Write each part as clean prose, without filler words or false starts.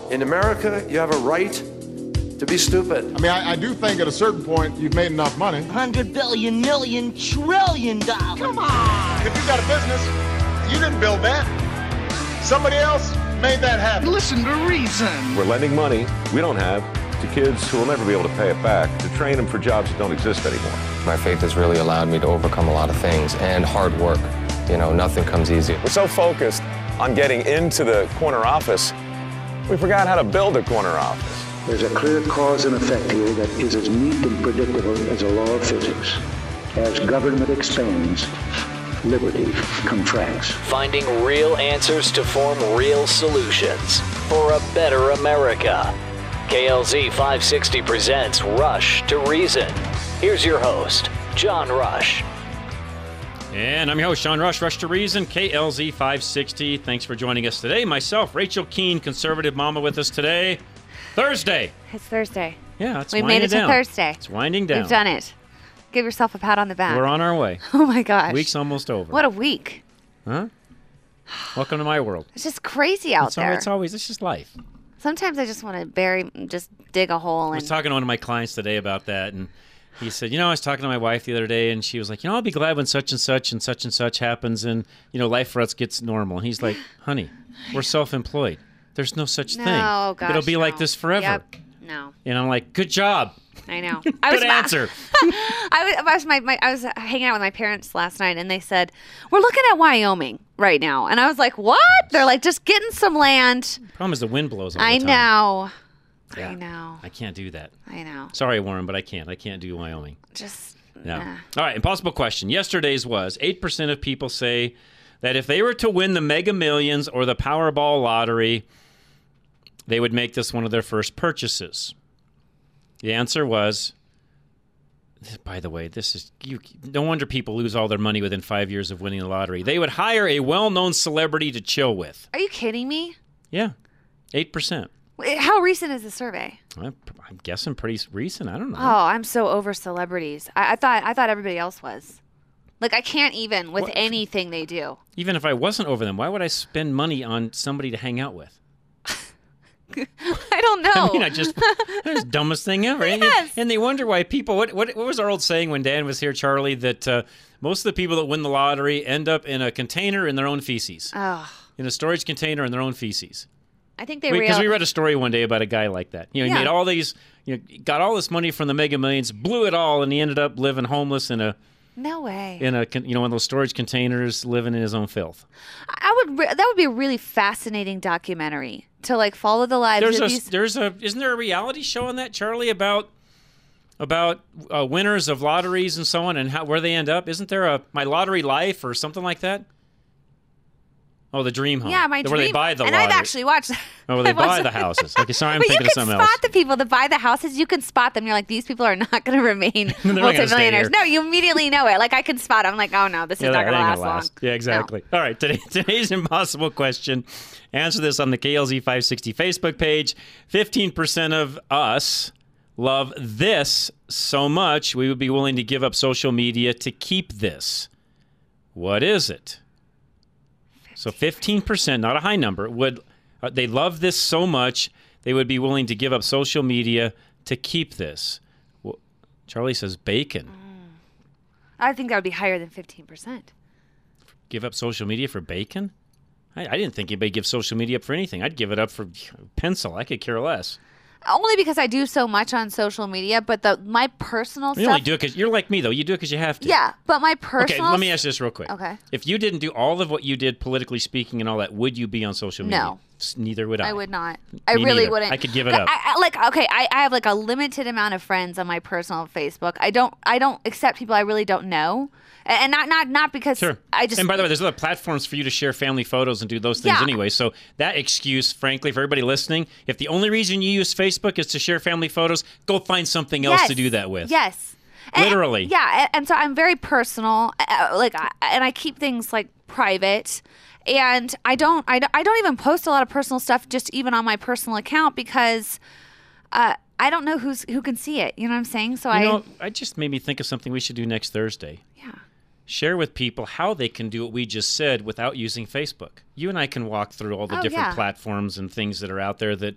In America, you have a right to be stupid. I mean, I do think at a certain point you've made enough money. 100 billion, million, trillion dollars. Come on! If you've got a business, you didn't build that. Somebody else made that happen. Listen to reason. We're lending money we don't have to kids who will never be able to pay it back to train them for jobs that don't exist anymore. My faith has really allowed me to overcome a lot of things, and hard work. You know, nothing comes easy. We're so focused on getting into the corner office, we forgot how to build a corner office. There's a clear cause and effect here that is as neat and predictable as a law of physics. As government expands, liberty contracts. Finding real answers to form real solutions for a better America. KLZ 560 presents Rush to Reason. Here's your host, John Rush. And I'm your host, John Rush, Rush to Reason, KLZ 560. Thanks for joining us today. Myself, Rachel Keene, conservative mama with us today. Thursday. It's Thursday. Yeah, it's we winding made it down. to Thursday. It's winding down. We've done it. Give yourself a pat on the back. We're on our way. Oh my gosh. Week's almost over. What a week. Huh? Welcome to my world. It's just crazy out there. It's just life. Sometimes I just want to just dig a hole. I was talking to one of my clients today about that, and he said, I was talking to my wife the other day, and she was like, I'll be glad when such and such and such and such happens, and, life for us gets normal. And he's like, honey, we're self-employed. There's no such thing. Oh, gosh, it'll be like this forever. Yep. No. And I'm like, good job. I know. Good answer. I was hanging out with my parents last night, and they said, we're looking at Wyoming right now. And I was like, what? They're like, just getting some land. Problem is the wind blows all the I time. know. Yeah. I know. I can't do that. I know. Sorry, Warren, but I can't. I can't do Wyoming. Just, no. All right, impossible question. Yesterday's was 8% of people say that if they were to win the Mega Millions or the Powerball lottery, they would make this one of their first purchases. The answer was, by the way, no wonder people lose all their money within 5 years of winning the lottery. They would hire a well-known celebrity to chill with. Are you kidding me? Yeah, 8%. How recent is the survey? I'm guessing pretty recent. I don't know. Oh, I'm so over celebrities. I thought everybody else was. Like, I can't even with anything they do. Even if I wasn't over them, why would I spend money on somebody to hang out with? I don't know. I mean, that's the dumbest thing ever. Yes. And they wonder why people, what was our old saying when Dan was here, Charlie, that most of the people that win the lottery end up in a container in their own feces. Oh. In a storage container in their own feces. I think they Because we read a story one day about a guy like that. He made all these, got all this money from the Mega Millions, blew it all, and he ended up living homeless in a... No way. In a one of those storage containers, living in his own filth. That would be a really fascinating documentary to follow the lives of these. Isn't there a reality show on that, Charlie, about winners of lotteries and so on and where they end up? Isn't there a My Lottery Life or something like that? Oh, the Dream Home. Yeah, my Where dream. they buy the and lottery. I've actually watched. Oh, where they buy the houses. Okay, sorry, I'm thinking of something else. But you can spot the people that buy the houses. You can spot them. You're like, these people are not going to remain multimillionaires. No, you immediately know it. Like, I can spot them. I'm like, oh no, this is not going to last long. Yeah, exactly. No. All right, today's impossible question. Answer this on the KLZ 560 Facebook page. 15% of us love this so much we would be willing to give up social media to keep this. What is it? So 15%, not a high number, they love this so much they would be willing to give up social media to keep this. Well, Charlie says bacon. I think that would be higher than 15%. Give up social media for bacon? I didn't think anybody give social media up for anything. I'd give it up for pencil. I could care less. Only because I do so much on social media, but my personal stuff... You only do it because... You're like me, though. You do it because you have to. Yeah, but my personal... Okay, let me ask you this real quick. Okay. If you didn't do all of what you did politically speaking and all that, would you be on social media? No. Neither would I. I would not. Me really neither. wouldn't. I could give it up. I have a limited amount of friends on my personal Facebook. I don't accept people I really don't know. And not because sure. And by the way, there's other platforms for you to share family photos and do those things anyway. So that excuse, frankly, for everybody listening, if the only reason you use Facebook is to share family photos, go find something else to do that with. Yes. Literally. And so I'm very personal. And I keep things private. And I don't even post a lot of personal stuff just even on my personal account because I don't know who can see it. You know what I'm saying? So I just made me think of something we should do next Thursday. Yeah. Share with people how they can do what we just said without using Facebook. You and I can walk through all the different platforms and things that are out there that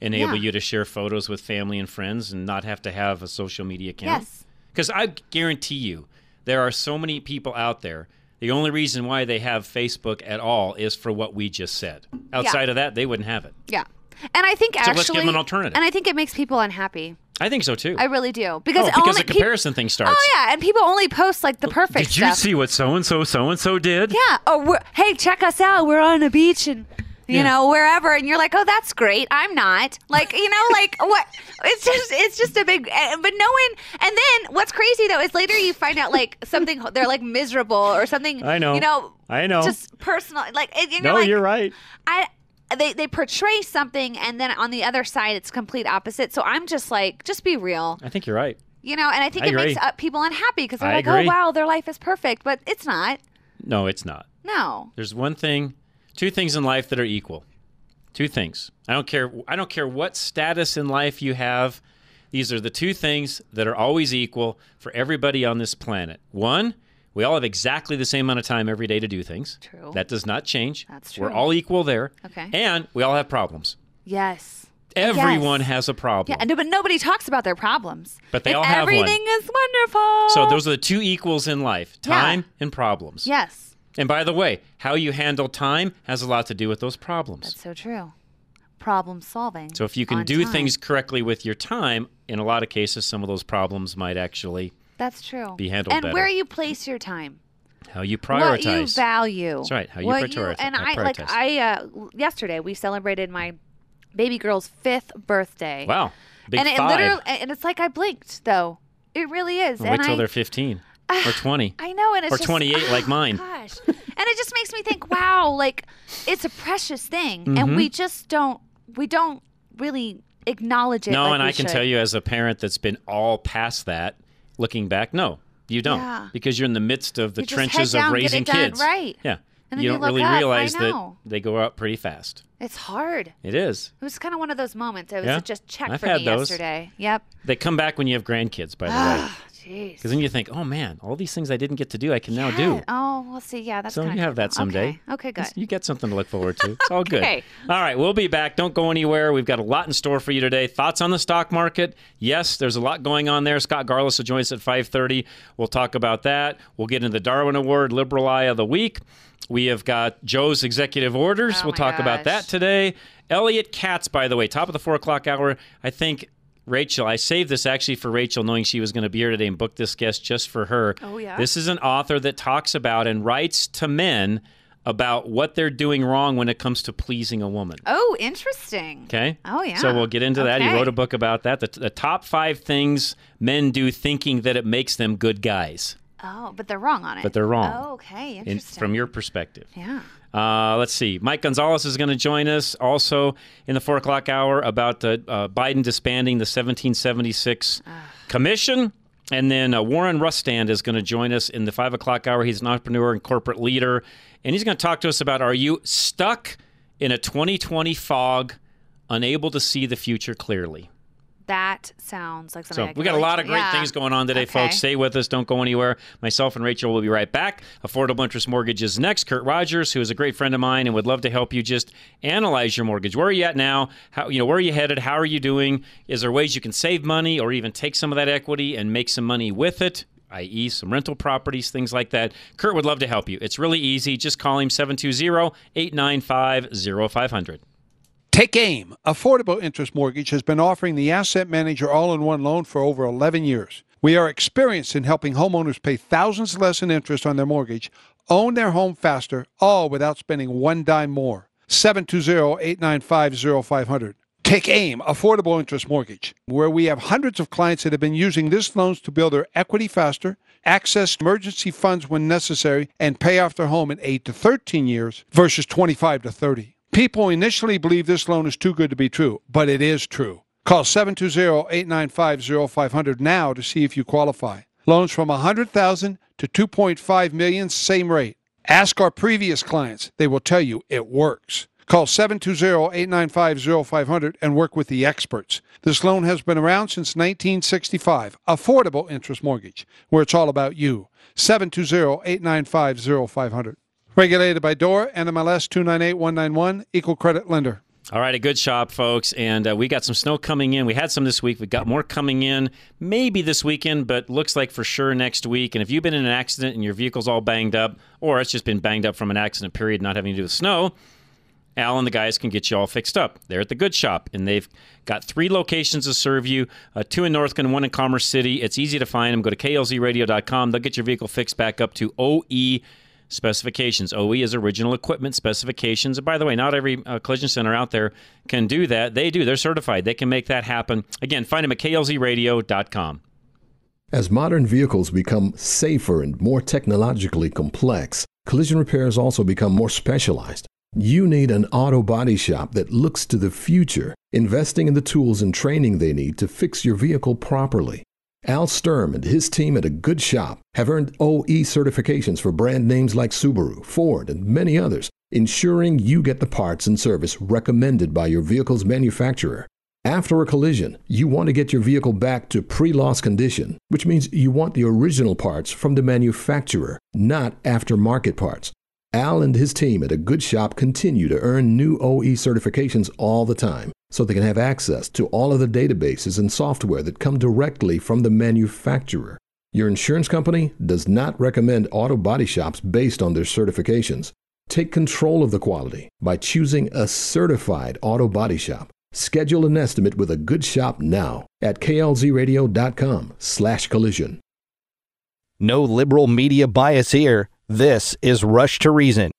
enable Yeah. you to share photos with family and friends and not have to have a social media account. Yes. Because I guarantee you, there are so many people out there. The only reason why they have Facebook at all is for what we just said. Outside of that, they wouldn't have it. Yeah. And I think actually, let's give them an alternative. And I think it makes people unhappy. I think so too. I really do. Because the comparison thing starts. Oh yeah, and people only post like the perfect Did you stuff. see what so and so did? Yeah. Oh, hey, check us out. We're on a beach and you know wherever, and you're like, oh, that's great. I'm not. Like like what? It's just a big. But no one. And then what's crazy though is later you find out like something they're like miserable or something. I know. I know. Just personal. Like and you're no, like, you're right. They portray something, and then on the other side, it's complete opposite. So I'm just like, just be real. I think you're right. And I think I it makes agree. people unhappy because they're I like, agree. oh, wow, their life is perfect. But it's not. No, it's not. No. There's two things in life that are equal. Two things. I don't care what status in life you have. These are the two things that are always equal for everybody on this planet. One, we all have exactly the same amount of time every day to do things. True. That does not change. That's true. We're all equal there. Okay. And we all have problems. Yes. Everyone Yes. has a problem. Yeah, but nobody talks about their problems. But they all have one. Everything is wonderful. So those are the two equals in life, time and problems. Yes. And by the way, how you handle time has a lot to do with those problems. That's so true. Problem solving. So if you can on do time. things correctly with your time, in a lot of cases, some of those problems might actually That's true. be handled and better. where you place your time. How you prioritize. What you value. That's right. How you What prioritize. And prioritize. yesterday we celebrated my baby girl's 5th birthday. Wow. Big and it 5. literally, and it's like I blinked though. It really is. Well, wait till they're 15 or 20. I know, and it's or just, 28 like mine. Gosh, and it just makes me think, wow, like it's a precious thing, Mm-hmm. and we don't really acknowledge it. No, like and we I can should. tell you as a parent that's been all past that, looking back, no, you don't. Yeah. Because you're in the midst of the You just trenches head down, of get raising it done, kids. right. Yeah. And then you you don't look really up, I realize that know. they go up pretty fast. It's hard. It is. It was kind of one of those moments. It was Yeah. just check I've for had me those. yesterday. Yep. They come back when you have grandkids, by the way. Jeez. Because then you think, oh man, all these things I didn't get to do, I can now do. Oh, we'll see. Yeah, that's So kinda you have cool. that someday. Okay, good. You get something to look forward to. It's all good. Okay. All right, we'll be back. Don't go anywhere. We've got a lot in store for you today. Thoughts on the stock market? Yes, there's a lot going on there. Scott Garlis will join us at 5:30. We'll talk about that. We'll get into the Darwin Award Liberal Eye of the Week. We have got Joe's executive orders. Oh, we'll my talk about gosh. that today. Elliot Katz, by the way, top of the 4 o'clock hour. I think Rachel, I saved this actually for Rachel, knowing she was going to be here today, and booked this guest just for her. Oh, yeah? This is an author that talks about and writes to men about what they're doing wrong when it comes to pleasing a woman. Oh, interesting. Okay? Oh, yeah. So we'll get into that. He Okay. wrote a book about that. The top 5 things men do thinking that it makes them good guys. Oh, but they're wrong on it. But they're wrong. Oh, okay. Interesting. From your perspective. Yeah. Let's see. Mike Gonzalez is going to join us also in the 4 o'clock hour about Biden disbanding the 1776 commission. And then Warren Rustand is going to join us in the 5 o'clock hour. He's an entrepreneur and corporate leader. And he's going to talk to us about, are you stuck in a 2020 fog, unable to see the future clearly? That sounds like something I So could we got a relate lot to. of great Yeah. things going on today, Okay. folks. Stay with us. Don't go anywhere. Myself and Rachel will be right back. Affordable Interest Mortgage is next. Kurt Rogers, who is a great friend of mine and would love to help you just analyze your mortgage. Where are you at now? How, where are you headed? How are you doing? Is there ways you can save money or even take some of that equity and make some money with it? i.e. some rental properties, things like that. Kurt would love to help you. It's really easy. Just call him 720-895-0500. Take AIM. Affordable Interest Mortgage has been offering the Asset Manager all-in-one loan for over 11 years. We are experienced in helping homeowners pay thousands less in interest on their mortgage, own their home faster, all without spending one dime more. 720-895-0500. Take AIM, Affordable Interest Mortgage, where we have hundreds of clients that have been using this loans to build their equity faster, access emergency funds when necessary, and pay off their home in 8 to 13 years versus 25 to 30. People initially believe this loan is too good to be true, but it is true. Call 720-895-0500 now to see if you qualify. Loans from $100,000 to $2.5 million, same rate. Ask our previous clients. They will tell you it works. Call 720-895-0500 and work with the experts. This loan has been around since 1965. Affordable Interest Mortgage, where it's all about you. 720-895-0500. Regulated by DORA, NMLS 298191, Equal Credit Lender. All right, a good shop, folks. And we got some snow coming in. We had some this week. We've got more coming in maybe this weekend, but looks like for sure next week. And if you've been in an accident and your vehicle's all banged up, or it's just been banged up from an accident period not having to do with snow, Al and the guys can get you all fixed up. They're at the Good Shop, and they've got 3 locations to serve you, 2 in Northland, 1 in Commerce City. It's easy to find them. Go to klzradio.com. They'll get your vehicle fixed back up to OE specifications. OE is original equipment specifications. And by the way, not every collision center out there can do that. They do. They're certified. They can make that happen. Again, find them at klzradio.com. As modern vehicles become safer and more technologically complex, collision repairs also become more specialized. You need an auto body shop that looks to the future, investing in the tools and training they need to fix your vehicle properly. Al Sturm and his team at A Good Shop have earned OE certifications for brand names like Subaru, Ford, and many others, ensuring you get the parts and service recommended by your vehicle's manufacturer. After a collision, you want to get your vehicle back to pre-loss condition, which means you want the original parts from the manufacturer, not aftermarket parts. Al and his team at A Good Shop continue to earn new OE certifications all the time, so they can have access to all of the databases and software that come directly from the manufacturer. Your insurance company does not recommend auto body shops based on their certifications. Take control of the quality by choosing a certified auto body shop. Schedule an estimate with A Good Shop now at klzradio.com/collision. No liberal media bias here. This is Rush to Reason.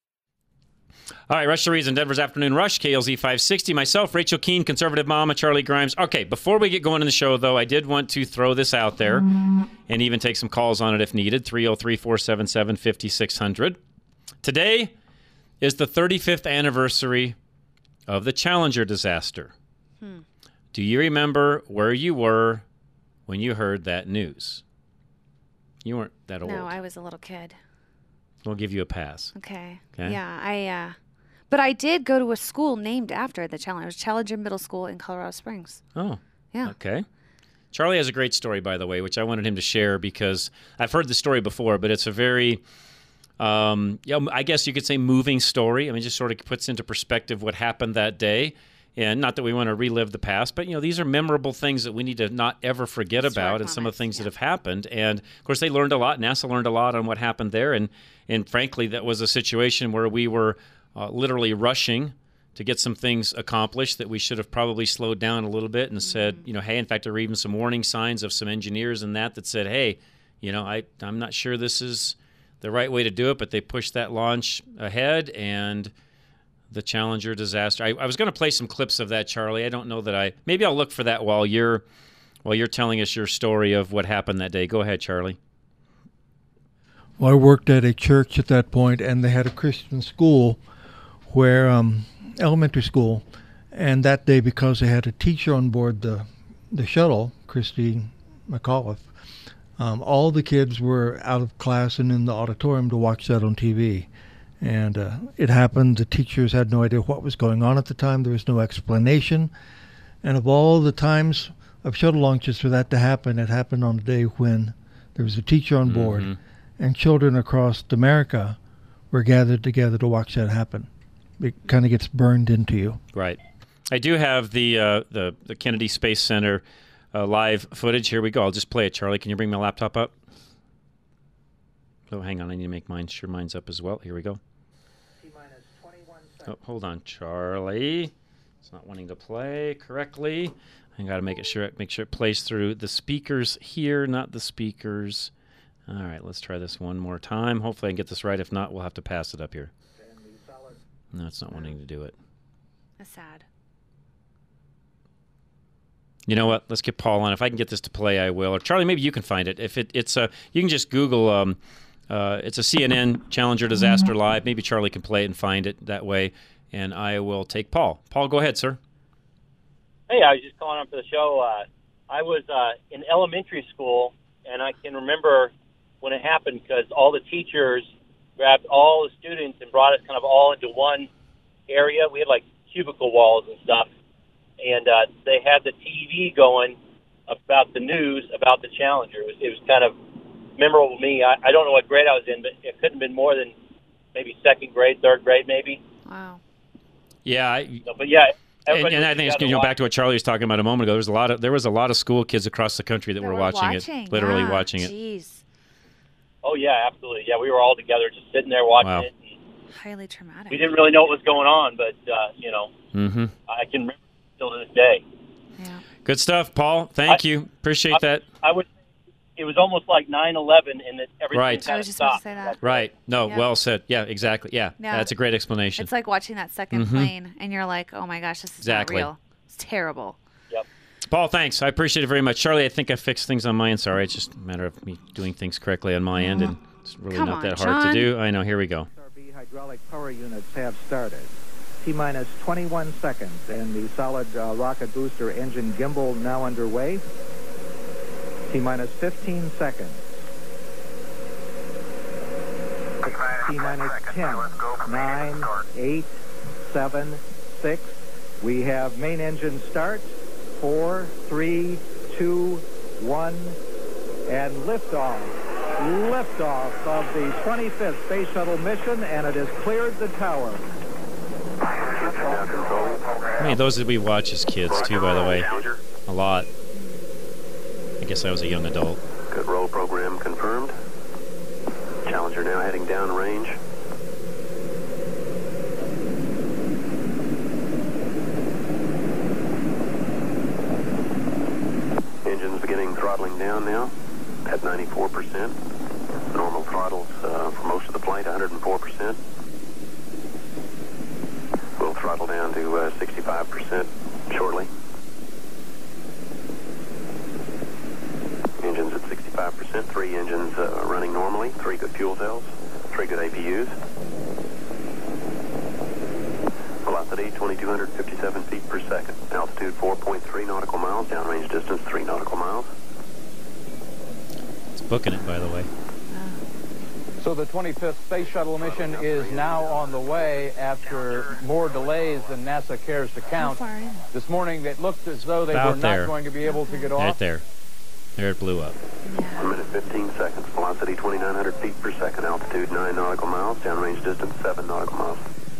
All right, Rush to Reason, Denver's Afternoon Rush, KLZ 560. Myself, Rachel Keene, Conservative Mama, Charlie Grimes. Okay, before we get going in the show, though, I did want to throw this out there and even take some calls on it if needed, 303-477-5600. Today is the 35th anniversary of the Challenger disaster. Do you remember where you were when you heard that news? You weren't that old. No, I was a little kid. We'll give you a pass. Okay. Yeah, but I did go to a school named after the Challenger. It was Challenger Middle School in Colorado Springs. Oh. Yeah. Okay. Charlie has a great story, by the way, which I wanted him to share because I've heard the story before, but it's a very, I guess you could say moving story. I mean, it just sort of puts into perspective what happened that day. And not that we want to relive the past, but, these are memorable things that we need to not ever forget about and some of the things that have happened. And, of course, they learned a lot. NASA learned a lot on what happened there. And frankly, that was a situation where we were literally rushing to get some things accomplished that we should have probably slowed down a little bit and said, hey, in fact, there were even some warning signs of some engineers and that said, hey, I'm not sure this is the right way to do it, but they pushed that launch ahead and the Challenger disaster. I was going to play some clips of that, Charlie. I don't know that maybe I'll look for that while you're telling us your story of what happened that day. Go ahead, Charlie. Well, I worked at a church at that point, and they had a Christian school where, elementary school, and that day, because they had a teacher on board the shuttle, Christine McAuliffe, all the kids were out of class and in the auditorium to watch that on TV. And it happened. The teachers had no idea what was going on at the time. There was no explanation. And of all the times of shuttle launches for that to happen, it happened on a day when there was a teacher on board and children across America were gathered together to watch that happen. It kind of gets burned into you. Right. I do have the Kennedy Space Center live footage. Here we go. I'll just play it, Charlie. Can you bring my laptop up? Oh, hang on. I need to make sure mine's up as well. Here we go. Oh, hold on, Charlie. It's not wanting to play correctly. I got to make sure it plays through the speakers here, not the speakers. All right, let's try this one more time. Hopefully I can get this right. If not, we'll have to pass it up here. No, it's not wanting to do it. That's sad. You know what? Let's get Paul on. If I can get this to play, I will. Or Charlie, maybe you can find it. If it's you can just Google. It's a CNN Challenger disaster live. Maybe Charlie can play it and find it that way, and I will take Paul. Paul, go ahead, sir. Hey, I was just calling up for the show. I was in elementary school, and I can remember when it happened because all the teachers grabbed all the students and brought us kind of all into one area. We had like cubicle walls and stuff, and they had the TV going about the news about the Challenger. It was kind of memorable to me. I don't know what grade I was in, but it couldn't have been more than maybe second grade, third grade maybe. Wow. Yeah. But yeah. And I think it's back to what Charlie was talking about a moment ago. There was a lot of school kids across the country that were watching it, literally watching it. Jeez. Oh yeah, absolutely. Yeah, we were all together, just sitting there watching it. Highly traumatic. We didn't really know what was going on, but Mm-hmm. I can remember still to this day. Yeah. Good stuff, Paul. Thank you. Appreciate that. It was almost like 9/11 in that everything Right. kind I of was just about to stopped. say that. Right. No, Yeah. well said. Yeah, exactly. Yeah, Yeah. that's a great explanation. It's like watching that second Mhm. plane, and you're like, oh my gosh, this is Exactly. not real. It's terrible. Yep. Paul, thanks. I appreciate it very much. Charlie, I think I fixed things on my end. Sorry, it's just a matter of me doing things correctly on my end, and it's really Come not on, that hard John. to do. I know. Here we go. Hydraulic power units have started. T-minus 21 seconds, and the solid rocket booster engine gimbal now underway. T-minus 15 seconds. T-minus 10, 9, 8, 7, 6. We have main engine start. 4, 3, 2, 1, and liftoff. Liftoff of the 25th Space Shuttle mission, and it has cleared the tower. I mean, those that we watch as kids, too, by the way. A lot. I guess I was a young adult. Good roll program confirmed. Challenger now heading downrange. Engines beginning throttling down now at 94%. Normal throttles for most of the flight, 104%. We'll throttle down to 65% shortly. Engines at 65%, 3 engines running normally, 3 good fuel cells, 3 good APUs. Velocity 2,257 feet per second. Altitude 4.3 nautical miles, downrange distance 3 nautical miles. It's booking it, by the way. So the 25th Space Shuttle mission is now on the way after more delays than NASA cares to count. This morning it looked as though they were not going to be able to get off. Right there. There it blew up. 1 minute 15 seconds. Velocity 2,900 feet per second. Altitude 9 nautical miles. Downrange distance 7 nautical miles.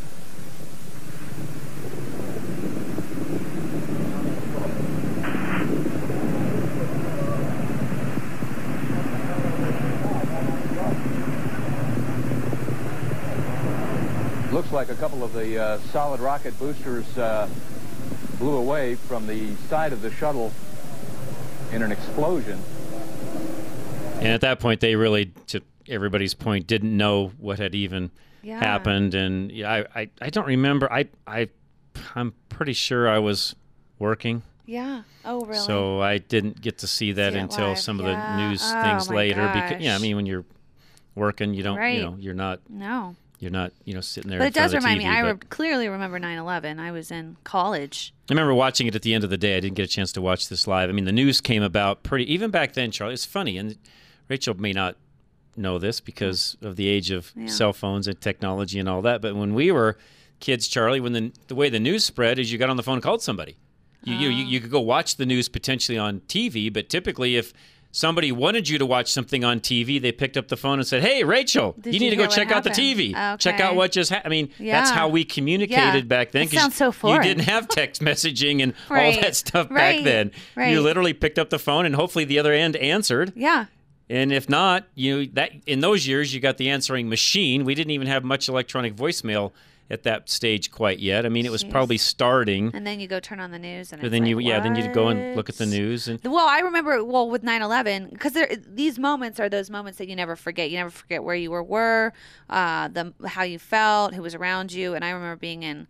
Looks like a couple of the solid rocket boosters blew away from the side of the shuttle in an explosion. And at that point, they really, to everybody's point, didn't know what had even happened. And I don't remember. I'm pretty sure I was working. Yeah. Oh, really? So I didn't get to see that until live. some of Yeah. the news Oh, things my later. gosh. Because I mean, when you're working, you don't, Right. you're not. No. You're not, sitting there. But in it does front of the remind me. TV, I but- clearly remember 9/11. I was in college. I remember watching it at the end of the day. I didn't get a chance to watch this live. I mean, the news came about even back then, Charlie. It's funny, and Rachel may not know this because of the age of cell phones and technology and all that. But when we were kids, Charlie, when the way the news spread is you got on the phone and called somebody. You could go watch the news potentially on TV, but typically if somebody wanted you to watch something on TV, they picked up the phone and said, "Hey, Rachel, you need to go check out the TV. Check out what just happened." I mean, that's how we communicated back then. It sounds so you foreign. didn't have text messaging and all Right. that stuff back Right. then. Right. You literally picked up the phone and hopefully the other end answered. Yeah. And if not, that in those years you got the answering machine. We didn't even have much electronic voicemail at that stage quite yet. I mean, it was probably starting. And then you go turn on the news, and But it's then like, then you'd go and look at the news and Well, I remember, with 9/11, because these moments are those moments that you never forget. You never forget where you were, how you felt, who was around you. And I remember being in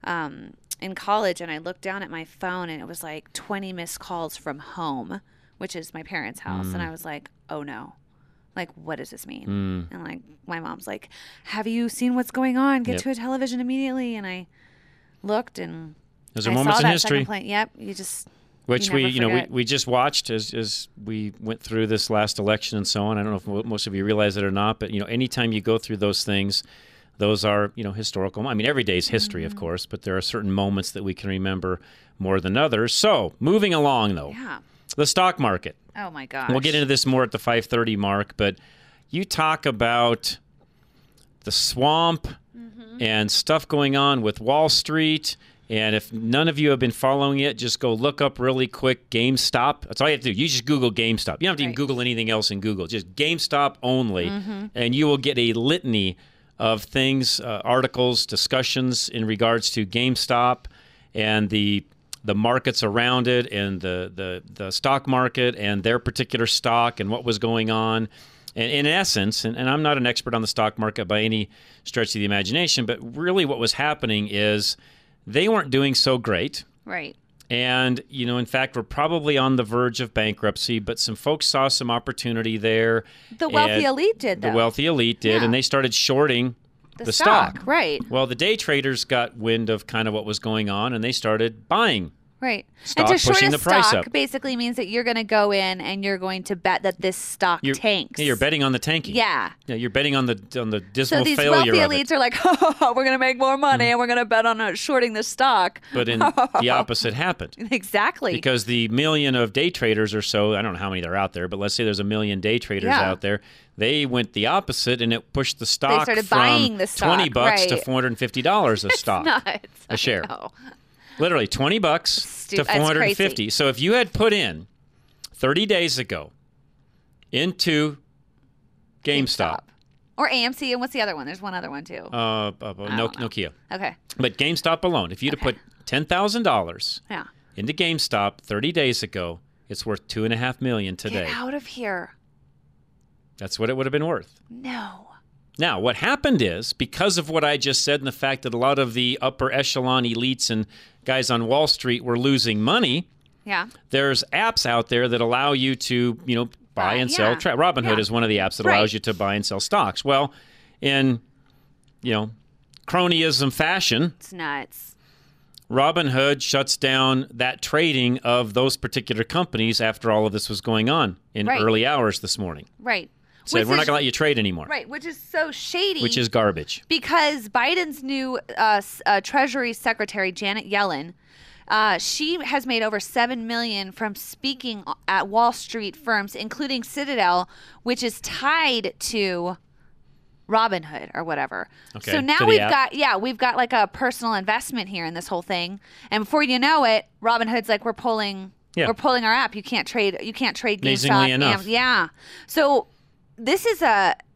college, and I looked down at my phone, and it was like 20 missed calls from home, which is my parents' house. And I was like, oh no. Like, what does this mean? And like, my mom's like, have you seen what's going on? Get to a television immediately. And I looked, and those are I moments saw in that history. second plane. Yep, you just Which you never forget. we just watched as we went through this last election and so on. I don't know if most of you realize it or not, but anytime you go through those things, those are historical. I mean, every day is history, of course, but there are certain moments that we can remember more than others. So moving along, though, the stock market. Oh my gosh. We'll get into this more at the 5:30 mark, but you talk about the swamp and stuff going on with Wall Street. And if none of you have been following it, just go look up really quick GameStop. That's all you have to do. You just Google GameStop. You don't have to even Google anything else in Google. Just GameStop only, and you will get a litany of things, articles, discussions in regards to GameStop and the markets around it and the stock market and their particular stock and what was going on. And in essence, and I'm not an expert on the stock market by any stretch of the imagination, but really what was happening is they weren't doing so great. Right. And, in fact, we're probably on the verge of bankruptcy, but some folks saw some opportunity there. The wealthy elite did, though. The wealthy elite did, and they started shorting the stock. Right. Well, the day traders got wind of kind of what was going on, and they started buying. Right. Stock, and to short pushing a the price stock up. basically means that you're going to go in and you're going to bet that this stock tanks. Yeah, you're betting on the tanking. Yeah. Yeah, you're betting on the dismal So these failure wealthy of it. elites are like, we're going to make more money and we're going to bet on shorting the stock. But the opposite happened. Exactly. Because the million of day traders or so, I don't know how many there are out there, but let's say there's a million day traders out there. They went the opposite, and it pushed the stock started from buying the stock, $20 to $450 a stock, a share. Literally $20 to $450. So if you had put in 30 days ago into GameStop. Or AMC, and what's the other one? There's one other one too. Nokia. Okay. But GameStop alone, if you'd have put $10,000 into GameStop 30 days ago, it's worth $2.5 million today. Get out of here. That's what it would have been worth. No. Now, what happened is, because of what I just said and the fact that a lot of the upper echelon elites and guys on Wall Street were losing money, there's apps out there that allow you to, buy and sell. Robinhood is one of the apps that allows you to buy and sell stocks. Well, in, cronyism fashion, it's nuts. Robinhood shuts down that trading of those particular companies after all of this was going on in early hours this morning. Right. Said, we're not going to let you trade anymore. Right, which is so shady. Which is garbage. Because Biden's new Treasury Secretary, Janet Yellen, she has made over $7 million from speaking at Wall Street firms, including Citadel, which is tied to Robinhood or whatever. Okay, so now we've got like a personal investment here in this whole thing. And before you know it, Robinhood's like, we're pulling our app. You can't trade GameStop. Amazingly enough. Yeah. So this is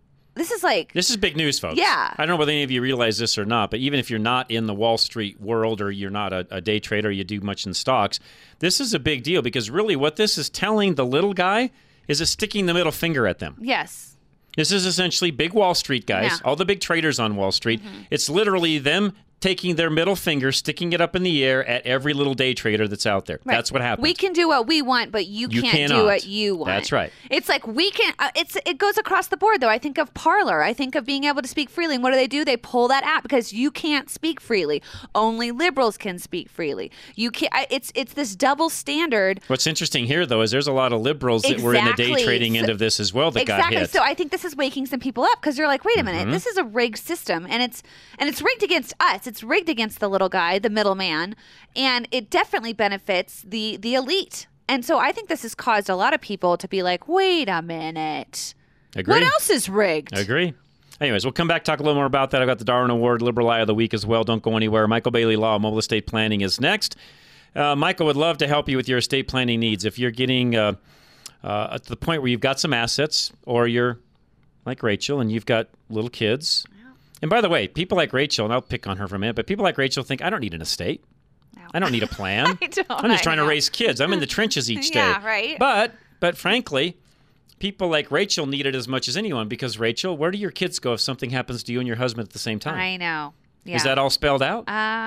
big news, folks. Yeah. I don't know whether any of you realize this or not, but even if you're not in the Wall Street world or you're not a day trader, you do much in stocks, this is a big deal because really what this is telling the little guy is it's sticking the middle finger at them. Yes. This is essentially big Wall Street guys, all the big traders on Wall Street. It's literally them taking their middle finger, sticking it up in the air at every little day trader that's out there. Right. That's what happens. We can do what we want, but you can't cannot do what you want. That's right. It's like we can. It goes across the board, though. I think of Parler. I think of being able to speak freely. And what do? They pull that app because you can't speak freely. Only liberals can speak freely. You can't. It's this double standard. What's interesting here, though, is there's a lot of liberals that were in the day trading end of this as well that got hit. So I think this is waking some people up because they're like, wait a minute, this is a rigged system, and it's rigged against us. It's rigged against the little guy, the middleman, and it definitely benefits the elite. And so I think this has caused a lot of people to be like, wait a minute. Agree. What else is rigged? Agree. Anyways, we'll come back, talk a little more about that. I've got the Darwin Award Liberal Eye of the Week as well. Don't go anywhere. Michael Bailey Law, Mobile Estate Planning is next. Michael would love to help you with your estate planning needs. If you're getting to the point where you've got some assets or you're like Rachel and you've got little kids. And by the way, people like Rachel, and I'll pick on her for a minute, but people like Rachel think, I don't need an estate. No. I don't need a plan. I'm just trying to raise kids. I'm in the trenches each day. Yeah, right. But frankly, people like Rachel need it as much as anyone because, Rachel, where do your kids go if something happens to you and your husband at the same time? I know. Yeah. Is that all spelled out?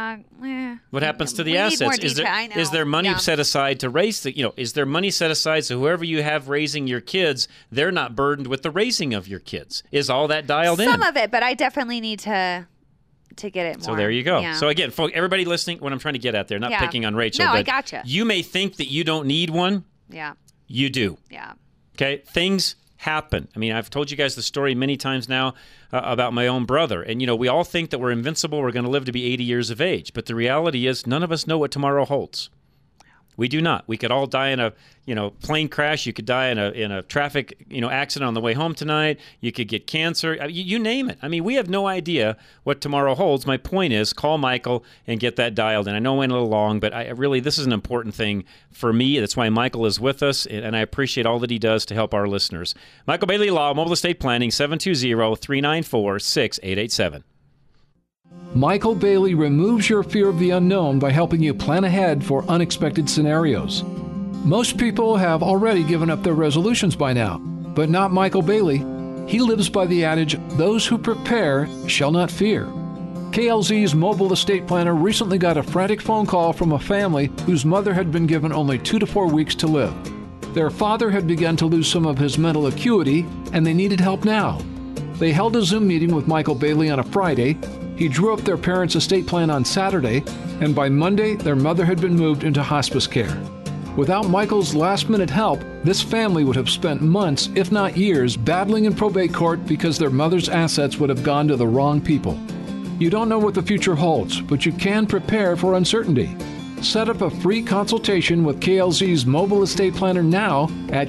What happens to the assets? Is there money set aside to raise is there money set aside so whoever you have raising your kids, they're not burdened with the raising of your kids? Is all that dialed in? Some of it, but I definitely need to get it more. So there you go. Yeah. So again, folks, everybody listening, what I'm trying to get at there, not picking on Rachel. No, but I gotcha. You may think that you don't need one. Yeah. You do. Yeah. Okay? Things happen. I mean, I've told you guys the story many times now about my own brother. And, we all think that we're invincible. We're going to live to be 80 years of age. But the reality is none of us know what tomorrow holds. We do not. We could all die in a, plane crash. You could die in a traffic, accident on the way home tonight. You could get cancer. You name it. I mean, we have no idea what tomorrow holds. My point is, call Michael and get that dialed in. I know I went a little long, but this is an important thing for me. That's why Michael is with us, and I appreciate all that he does to help our listeners. Michael Bailey Law, Mobile Estate Planning, 720-394-6887. Michael Bailey removes your fear of the unknown by helping you plan ahead for unexpected scenarios. Most people have already given up their resolutions by now, but not Michael Bailey. He lives by the adage, those who prepare shall not fear. KLZ's mobile estate planner recently got a frantic phone call from a family whose mother had been given only 2 to 4 weeks to live. Their father had begun to lose some of his mental acuity, and they needed help now. They held a Zoom meeting with Michael Bailey on a Friday. He drew up their parents' estate plan on Saturday, and by Monday, their mother had been moved into hospice care. Without Michael's last-minute help, this family would have spent months, if not years, battling in probate court because their mother's assets would have gone to the wrong people. You don't know what the future holds, but you can prepare for uncertainty. Set up a free consultation with KLZ's mobile estate planner now at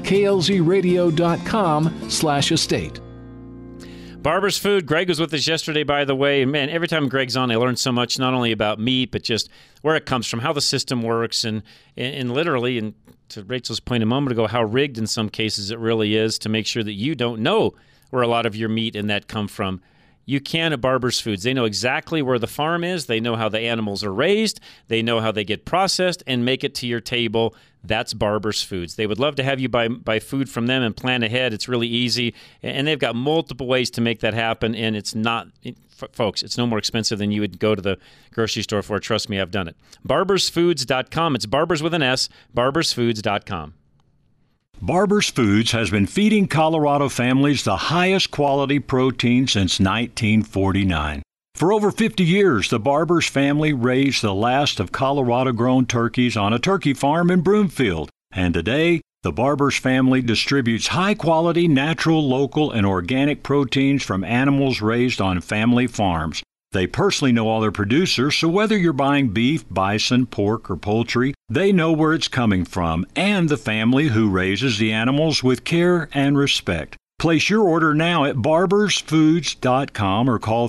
klzradio.com/estate. Barber's Food. Greg was with us yesterday, by the way. And man, every time Greg's on, I learn so much, not only about meat, but just where it comes from, how the system works, and literally, and to Rachel's point a moment ago, how rigged in some cases it really is to make sure that you don't know where a lot of your meat and that come from. You can at Barber's Foods. They know exactly where the farm is. They know how the animals are raised. They know how they get processed and make it to your table. That's Barber's Foods. They would love to have you buy food from them and plan ahead. It's really easy. And they've got multiple ways to make that happen. And it's not, folks, it's no more expensive than you would go to the grocery store for. Trust me, I've done it. BarbersFoods.com. It's Barbers with an S. BarbersFoods.com. Barber's Foods has been feeding Colorado families the highest quality protein since 1949. For over 50 years, the Barber's family raised the last of Colorado-grown turkeys on a turkey farm in Broomfield. And today, the Barber's family distributes high-quality, natural, local, and organic proteins from animals raised on family farms. They personally know all their producers, so whether you're buying beef, bison, pork, or poultry, they know where it's coming from and the family who raises the animals with care and respect. Place your order now at barbersfoods.com or call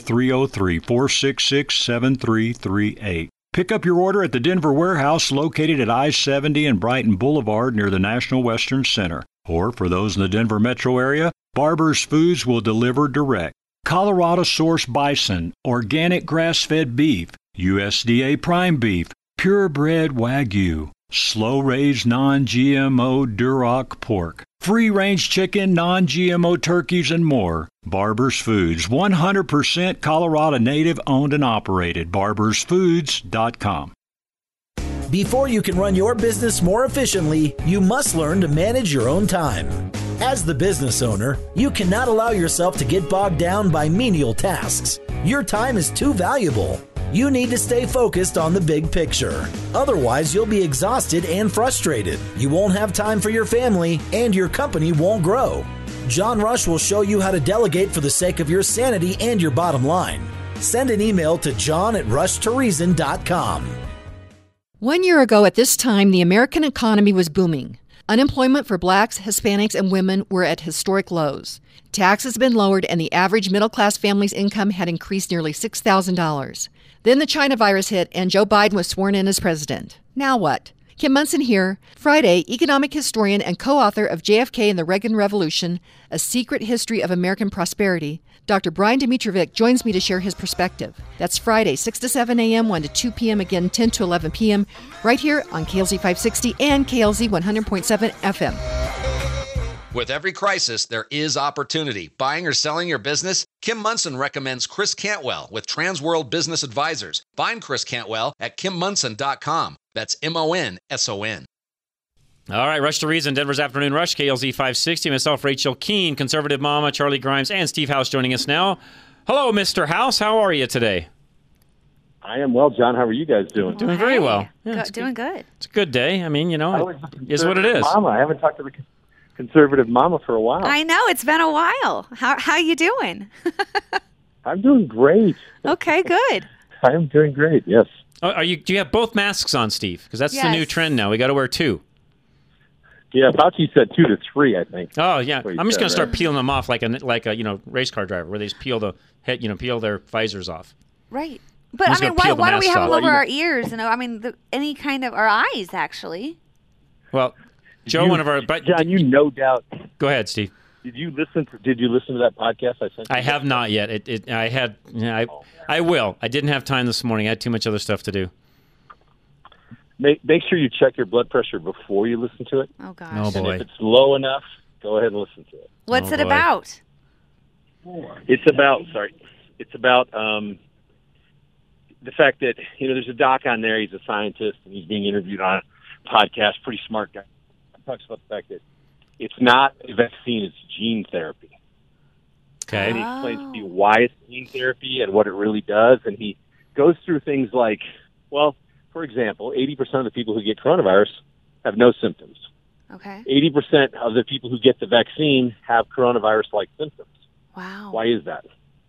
303-466-7338. Pick up your order at the Denver warehouse located at I-70 and Brighton Boulevard near the National Western Center. Or for those in the Denver metro area, Barber's Foods will deliver direct. Colorado-sourced bison, organic grass-fed beef, USDA prime beef, purebred Wagyu, slow-raised non-GMO Duroc pork, free-range chicken, non-GMO turkeys, and more. Barber's Foods, 100% Colorado native owned and operated. barbersfoods.com. Before you can run your business more efficiently, you must learn to manage your own time. As the business owner, you cannot allow yourself to get bogged down by menial tasks. Your time is too valuable. You need to stay focused on the big picture. Otherwise, you'll be exhausted and frustrated. You won't have time for your family, and your company won't grow. John Rush will show you how to delegate for the sake of your sanity and your bottom line. Send an email to john@rushtoreason.com. 1 year ago at this time, the American economy was booming. Unemployment for blacks, Hispanics, and women were at historic lows. Taxes had been lowered, and the average middle-class family's income had increased nearly $6,000. Then the China virus hit, and Joe Biden was sworn in as president. Now what? Kim Munson here. Friday, economic historian and co-author of JFK and the Reagan Revolution, A Secret History of American Prosperity, Dr. Brian Dimitrovic joins me to share his perspective. That's Friday, 6 to 7 a.m., 1 to 2 p.m., again 10 to 11 p.m., right here on KLZ 560 and KLZ 100.7 FM. With every crisis, there is opportunity. Buying or selling your business? Kim Munson recommends Chris Cantwell with Transworld Business Advisors. Find Chris Cantwell at kimmunson.com. That's MONSON. All right, Rush to Reason, Denver's Afternoon Rush, KLZ 560. Myself, Rachel Keene, Conservative Mama, Charlie Grimes, and Steve House joining us now. Hello, Mr. House. How are you today? I am well, John. How are you guys doing? Doing very well. Yeah, doing good. It's a good day. I mean, you know, it is what it is. Mama, I haven't talked to the conservative mama for a while. I know. It's been a while. How you doing? I'm doing great. Okay, good. I am doing great, yes. Oh, do you have both masks on, Steve? Because that's the new trend now. We got to wear 2. Yeah, Fauci said 2 to 3, I think. Oh yeah, I'm just going to start peeling them off like a race car driver, where they just peel peel their visors off. Right. But I mean, why don't we have them over our ears? Any kind of our eyes, actually. Well, Joe, John, you no doubt. Go ahead, Steve. Did you listen to that podcast I sent you? I have not yet. I will. I didn't have time this morning. I had too much other stuff to do. Make sure you check your blood pressure before you listen to it. Oh gosh. Oh boy. And if it's low enough, go ahead and listen to it. What's it about? It's about the fact that there's a doc on there. He's a scientist and he's being interviewed on a podcast. Pretty smart guy. He talks about the fact that it's not a vaccine; it's gene therapy. Okay. And he explains to you why it's gene therapy and what it really does. And he goes through things like, well, for example, 80% of the people who get coronavirus have no symptoms. Okay. 80% of the people who get the vaccine have coronavirus-like symptoms. Wow. Why is that?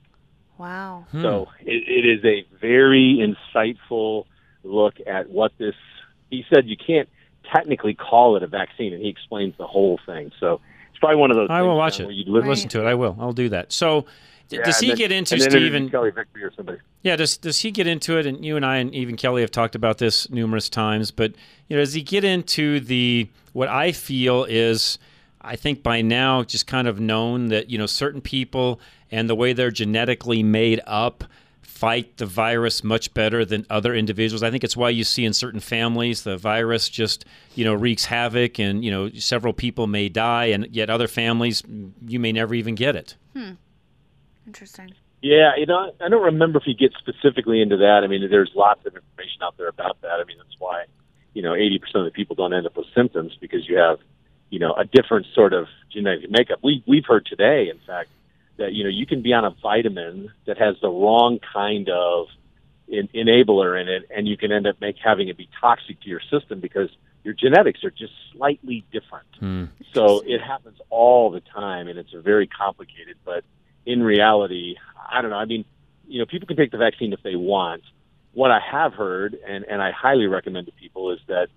Wow. So it is a very insightful look at what this... He said you can't technically call it a vaccine, and he explains the whole thing. So it's probably one of those I will watch it. Listen to it. I will. I'll do that. So does he get into, Steve, and Kelly Victory or somebody? Yeah, does he get into it? And you and I and even Kelly have talked about this numerous times. But does he get into what I feel is, I think by now, just kind of known that certain people and the way they're genetically made up fight the virus much better than other individuals. I think it's why you see in certain families the virus just wreaks havoc, and several people may die, and yet other families you may never even get it. Interesting. Yeah, I don't remember if he gets specifically into that. I mean, there's lots of information out there about that. I mean, that's why 80% of the people don't end up with symptoms, because you have a different sort of genetic makeup. We've heard today, in fact, that you can be on a vitamin that has the wrong kind of enabler in it, and you can end up having it be toxic to your system because your genetics are just slightly different. So it happens all the time, and it's very complicated. But in reality, I don't know. I mean, people can take the vaccine if they want. What I have heard, and I highly recommend to people, is that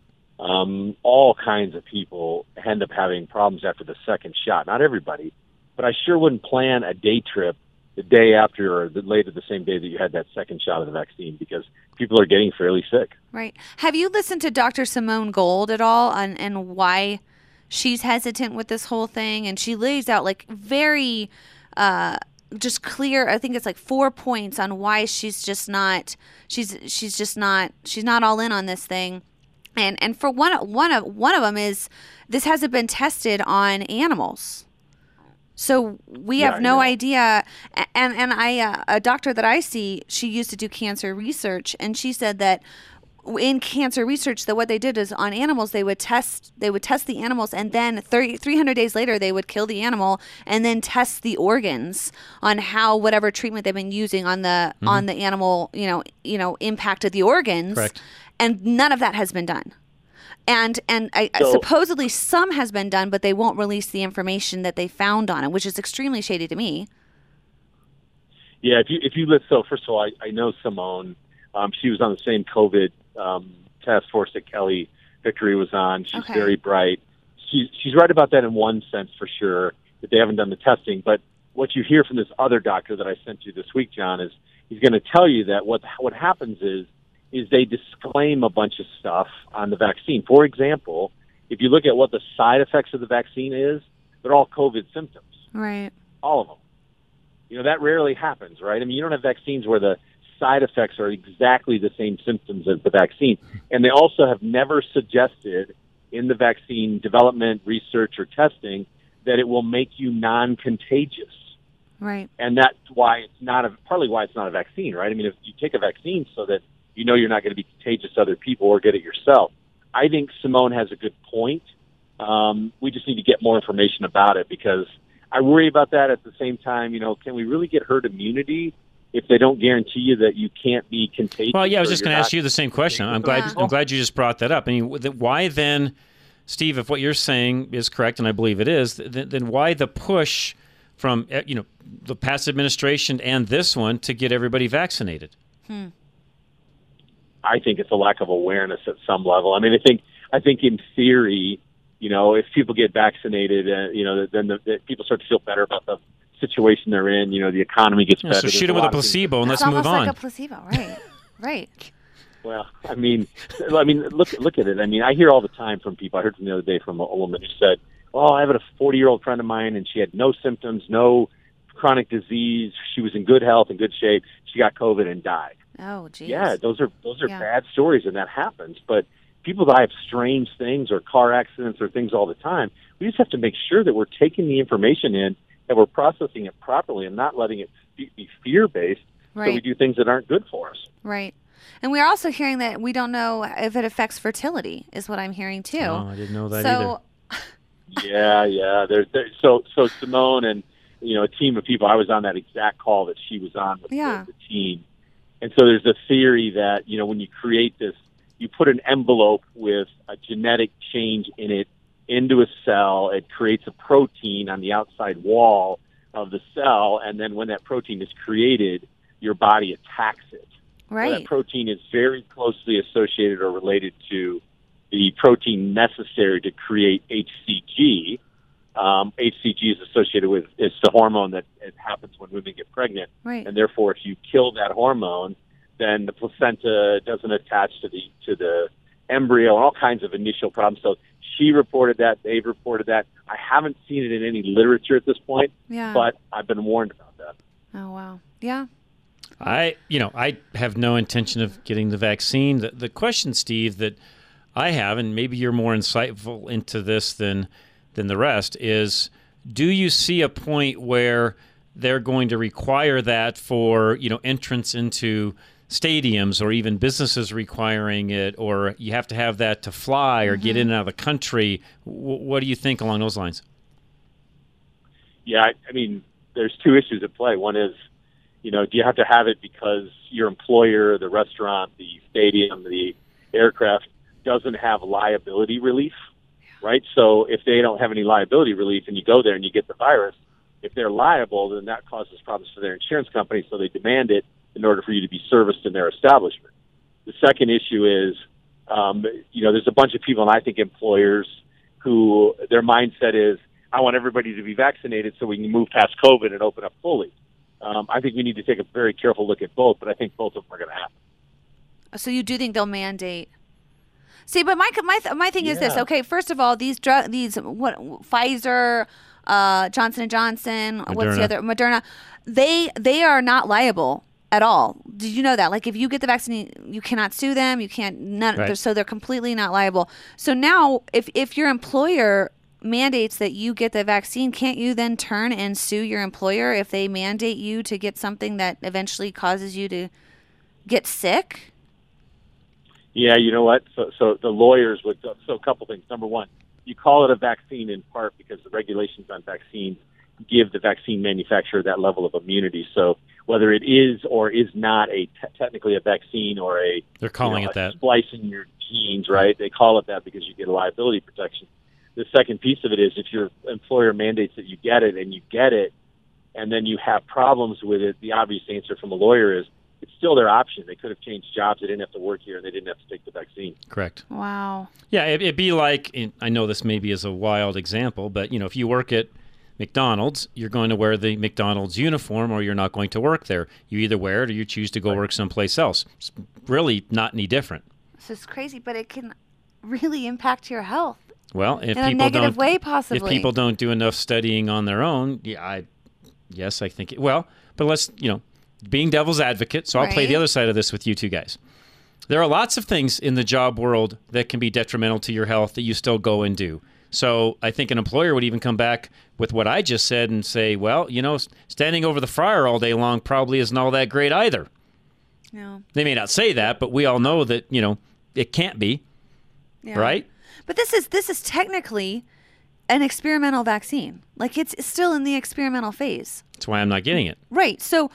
all kinds of people end up having problems after the second shot. Not everybody, but I sure wouldn't plan a day trip the day after or later the same day that you had that second shot of the vaccine, because people are getting fairly sick. Right. Have you listened to Dr. Simone Gold at all and why she's hesitant with this whole thing? And she lays out very just clear, I think it's 4 points on why she's not all in on this thing. And for one of them is this hasn't been tested on animals. So we have no idea. And a doctor that I see, she used to do cancer research, and she said that in cancer research, that what they did is on animals, they would test the animals, and then 300 days later, they would kill the animal and then test the organs on how whatever treatment they've been using on the animal, impacted the organs. Correct. And none of that has been done. And supposedly some has been done, but they won't release the information that they found on it, which is extremely shady to me. Yeah, if you listen, so first of all, I know Simone. She was on the same COVID task force that Kelly Victory was on. She's very bright. She's right about that in one sense, for sure, that they haven't done the testing. But what you hear from this other doctor that I sent you this week, John, is he's going to tell you that what happens is they disclaim a bunch of stuff on the vaccine. For example, if you look at what the side effects of the vaccine is, they're all COVID symptoms. Right. All of them. That rarely happens, right? I mean, you don't have vaccines where the side effects are exactly the same symptoms as the vaccine. And they also have never suggested in the vaccine development, research, or testing that it will make you non-contagious. Right. And that's why partly why it's not a vaccine, right? I mean, if you take a vaccine so that you're not going to be contagious to other people or get it yourself. I think Simone has a good point. We just need to get more information about it, because I worry about that. At the same time, can we really get herd immunity if they don't guarantee you that you can't be contagious? Well, yeah, I was just going to ask you the same question. I'm glad you just brought that up. I mean, why then, Steve, if what you're saying is correct, and I believe it is, then why the push from the past administration and this one to get everybody vaccinated? I think it's a lack of awareness at some level. I mean, I think in theory, if people get vaccinated, then people start to feel better about the situation they're in. The economy gets better. So shoot them with a placebo and let's move on. It's almost like a placebo, right? Right. Well, I mean, look at it. I mean, I hear all the time from people. I heard from the other day from a woman who said, "Oh, I have a 40-year-old friend of mine, and she had no symptoms, no chronic disease. She was in good health and good shape. She got COVID and died." Oh, geez. Yeah, those are bad stories, and that happens. But people die of strange things or car accidents or things all the time. We just have to make sure that we're taking the information in, that we're processing it properly, and not letting it be fear-based. Right. So we do things that aren't good for us. Right. And we're also hearing that we don't know if it affects fertility, is what I'm hearing too. Oh, I didn't know that either. Yeah. So Simone and a team of people. I was on that exact call that she was on with the team, and so there's a theory that when you create this, you put an envelope with a genetic change in it into a cell. It creates a protein on the outside wall of the cell, and then when that protein is created, your body attacks it. Right. So that protein is very closely associated or related to the protein necessary to create HCG. HCG is associated with, it's the hormone that it happens when women get pregnant. Right. And therefore, if you kill that hormone, then the placenta doesn't attach to the embryo and all kinds of initial problems. So she reported that, they've reported that. I haven't seen it in any literature at this point, but I've been warned about that. Oh, wow. Yeah. I have no intention of getting the vaccine. The question, Steve, that I have, and maybe you're more insightful into this than the rest, is do you see a point where they're going to require that for, entrance into stadiums or even businesses requiring it, or you have to have that to fly or get in and out of the country? What do you think along those lines? Yeah, I mean, there's two issues at play. One is, do you have to have it because your employer, the restaurant, the stadium, the aircraft doesn't have liability relief, right? So if they don't have any liability relief and you go there and you get the virus, if they're liable, then that causes problems for their insurance company, so they demand it in order for you to be serviced in their establishment. The second issue is, there's a bunch of people, and I think employers, who their mindset is, I want everybody to be vaccinated so we can move past COVID and open up fully. I think we need to take a very careful look at both, but I think both of them are going to happen. So you do think they'll mandate? See, but my thing is this. Okay, first of all, Pfizer, Johnson & Johnson, what's the other? Moderna, they are not liable at all. Did you know that? Like, if you get the vaccine, you cannot sue them. You can't. Right. So they're completely not liable. So now, if your employer mandates that you get the vaccine, can't you then turn and sue your employer if they mandate you to get something that eventually causes you to get sick? Yeah, you know what? So the lawyers would. So a couple things. Number one, you call it a vaccine in part because the regulations on vaccines give the vaccine manufacturer that level of immunity. So whether it is or is not technically a vaccine or they're calling it that, splicing your genes, right? They call it that because you get a liability protection. The second piece of it is if your employer mandates that you get it and you get it, and then you have problems with it, the obvious answer from a lawyer is it's still their option. They could have changed jobs. They didn't have to work here, and they didn't have to take the vaccine. Correct. Wow. Yeah, it'd be like, I know this maybe is a wild example, but if you work at McDonald's, you're going to wear the McDonald's uniform or you're not going to work there. You either wear it or you choose to go work someplace else. It's really not any different. This is crazy, but it can really impact your health. Well, if in a people negative don't, way, possibly. If people don't do enough studying on their own, I think but let's, being devil's advocate, so I'll play the other side of this with you two guys. There are lots of things in the job world that can be detrimental to your health that you still go and do. So I think an employer would even come back with what I just said and say, well, standing over the fryer all day long probably isn't all that great either. No. They may not say that, but we all know that, it can't be, right? But this is technically an experimental vaccine. Like, it's still in the experimental phase. That's why I'm not getting it. Right. So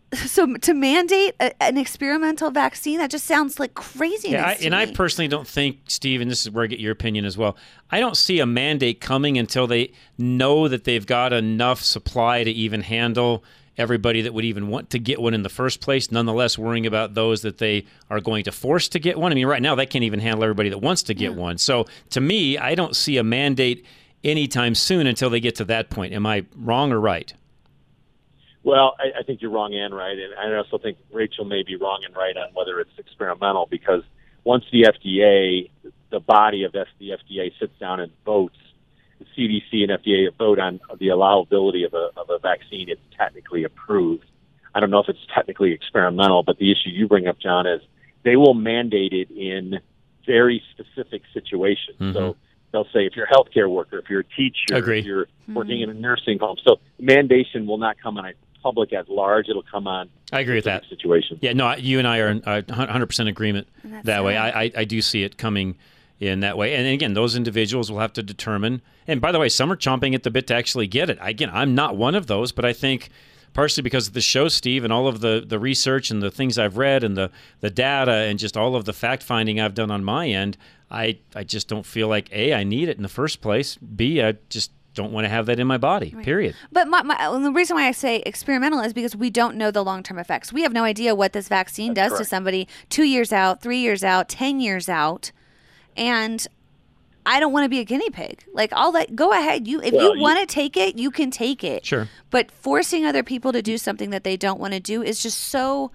to mandate an experimental vaccine, that just sounds like craziness. Yeah, I personally don't think, Steve, and this is where I get your opinion as well, I don't see a mandate coming until they know that they've got enough supply to even handle everybody that would even want to get one in the first place, nonetheless worrying about those that they are going to force to get one. I mean, right now they can't even handle everybody that wants to get one. So to me, I don't see a mandate anytime soon until they get to that point. Am I wrong or right? Well, I think you're wrong and right, and I also think Rachel may be wrong and right on whether it's experimental, because once the FDA, the body of the FDA sits down and votes, the CDC and FDA vote on the allowability of a vaccine, it's technically approved. I don't know if it's technically experimental, but the issue you bring up, John, is they will mandate it in very specific situations. Mm-hmm. So they'll say if you're a healthcare worker, if you're a teacher, Agree. if you're working in a nursing home. So mandation will not come on a public at large. It'll come on. I agree with that situation. Yeah, no, you and I are in 100% agreement that way. I do see it coming in that way. And again, those individuals will have to determine. And by the way, some are chomping at the bit to actually get it. Again, I'm not one of those, but I think partially because of the show, Steve, and all of the research and the things I've read and the data and just all of the fact-finding I've done on my end, I just don't feel like, A, I need it in the first place, B, I just don't want to have that in my body, period. But the reason why I say experimental is because we don't know the long-term effects. We have no idea what this vaccine does to somebody 2 years out, 3 years out, 10 years out. And I don't want to be a guinea pig. Like, go ahead. If you want to take it, you can take it. Sure. But forcing other people to do something that they don't want to do is just so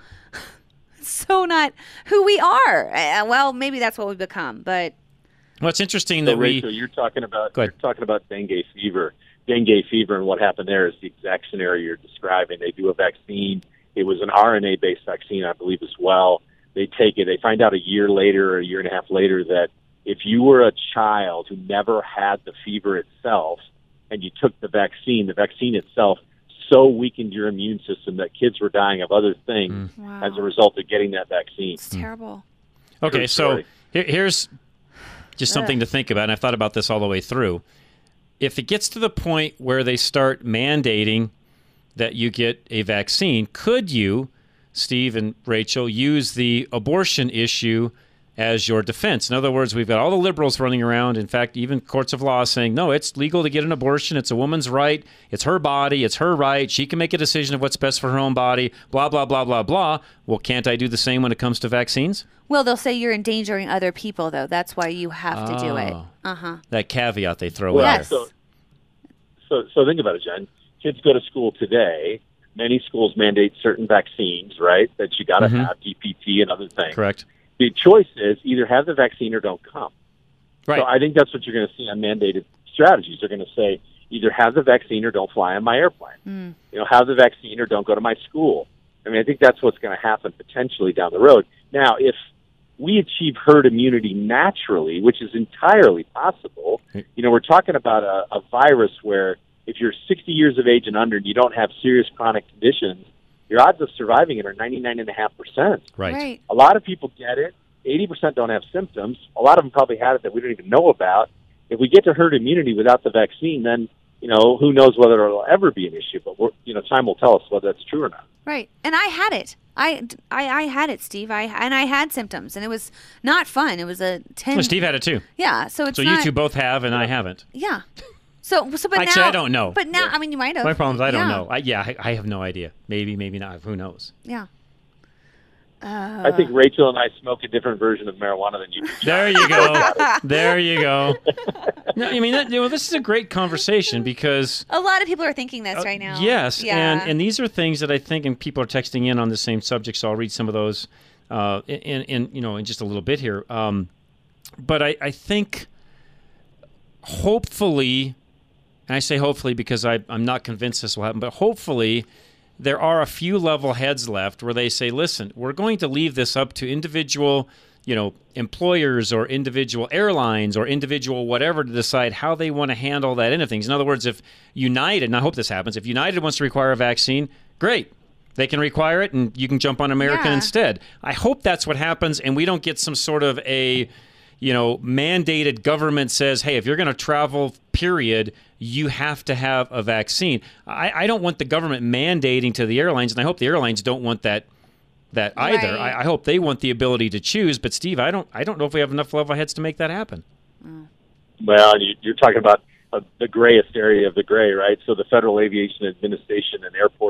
not who we are. Well, maybe that's what we become, but... Well, it's interesting So, that Rachel, you're talking about dengue fever. Dengue fever, and what happened there is the exact scenario you're describing. They do a vaccine. It was an RNA-based vaccine, I believe, as well. They take it. They find out a year later or a year and a half later that if you were a child who never had the fever itself and you took the vaccine itself so weakened your immune system that kids were dying of other things as a result of getting that vaccine. It's terrible. Okay, so here's just something to think about, and I've thought about this all the way through. If it gets to the point where they start mandating that you get a vaccine, could you, Steve and Rachel, use the abortion issue as your defense? In other words, we've got all the liberals running around, in fact, even courts of law saying, no, it's legal to get an abortion. It's a woman's right. It's her body. It's her right. She can make a decision of what's best for her own body, blah, blah, blah, blah, blah. Well, can't I do the same when it comes to vaccines? Well, they'll say you're endangering other people, though. That's why you have to do it. That caveat they throw in there. So think about it, Jen. Kids go to school today. Many schools mandate certain vaccines, right, that you got to have, DPT and other things. Correct. The choice is either have the vaccine or don't come. Right. So I think that's what you're going to see on mandated strategies. They're going to say either have the vaccine or don't fly on my airplane. Have the vaccine or don't go to my school. I mean, I think that's what's going to happen potentially down the road. Now, if we achieve herd immunity naturally, which is entirely possible, we're talking about a virus where if you're 60 years of age and under and you don't have serious chronic conditions, your odds of surviving it are 99.5%. Right. A lot of people get it. 80% don't have symptoms. A lot of them probably had it that we don't even know about. If we get to herd immunity without the vaccine, then, who knows whether it'll ever be an issue. But, time will tell us whether that's true or not. Right. And I had it. I had it, Steve. I had symptoms, and it was not fun. It was a 10... Well, Steve had it, too. Yeah, so it's So you two both have, and I haven't. Yeah. So, but actually, now, I don't know. But now, I mean, you might have. My problem is I don't know. I have no idea. Maybe not. Who knows? Yeah. I think Rachel and I smoke a different version of marijuana than you do. There you go. There you go. No, I mean, this is a great conversation because a lot of people are thinking this right now. Yes, yeah. and these are things that I think, and people are texting in on the same subject. So I'll read some of those in just a little bit here. But I think hopefully. And I say hopefully because I'm not convinced this will happen, but hopefully there are a few level heads left where they say, listen, we're going to leave this up to individual, employers or individual airlines or individual whatever to decide how they want to handle that end of things. In other words, if United, and I hope this happens, if United wants to require a vaccine, great. They can require it and you can jump on American instead. I hope that's what happens and we don't get some sort of a mandated government says, hey, if you're going to travel, period, you have to have a vaccine. I don't want the government mandating to the airlines, and I hope the airlines don't want that either. Right. I hope they want the ability to choose. But Steve, I don't know if we have enough level heads to make that happen. Well, you're talking about the grayest area of the gray, right? So the Federal Aviation Administration and airports